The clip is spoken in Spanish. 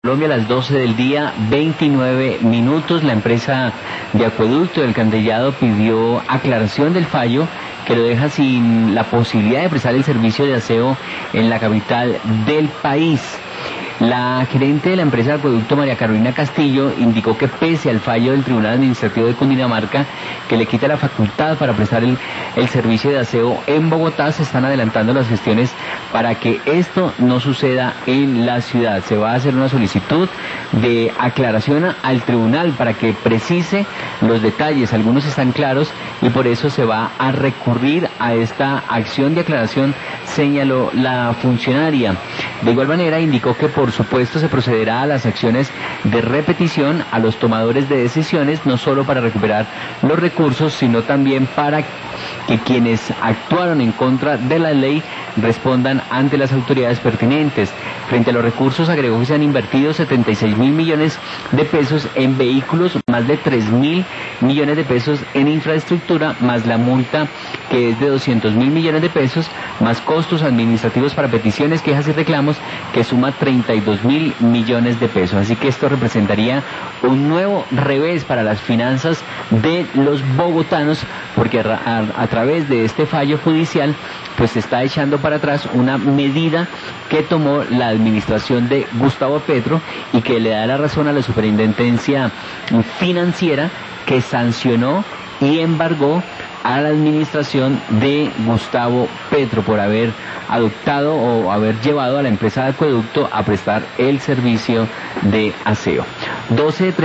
Colombia a las 12 del día, 29 minutos. La empresa de acueducto del Candellado pidió aclaración del fallo que lo deja sin la posibilidad de prestar el servicio de aseo en la capital del país. La gerente de la empresa de acueducto, María Carolina Castillo, indicó que pese al fallo del Tribunal Administrativo de Cundinamarca, que le quita la facultad para prestar el servicio de aseo en Bogotá, se están adelantando las gestiones para que esto no suceda en la ciudad. Se va a hacer una solicitud de aclaración al tribunal para que precise los detalles. Algunos están claros y por eso se va a recurrir a esta acción de aclaración, señaló la funcionaria. De igual manera, indicó que por supuesto se procederá a las acciones de repetición a los tomadores de decisiones, no solo para recuperar los recursos, sino también para que quienes actuaron en contra de la ley respondan ante las autoridades pertinentes. Frente a los recursos, agregó que se han invertido 76.000 millones de pesos en vehículos, más de 3.000 millones de pesos en infraestructura, más la multa que es de 200.000 millones de pesos, más costos administrativos para peticiones, quejas y reclamos, que suma 32.000 millones de pesos. Así que esto representaría un nuevo revés para las finanzas de los bogotanos, porque a través de este fallo judicial pues se está echando para atrás una medida que tomó la administración de Gustavo Petro y que le da la razón a la superintendencia financiera, que sancionó y embargó a la administración de Gustavo Petro por haber adoptado o haber llevado a la empresa de acueducto a prestar el servicio de aseo. 12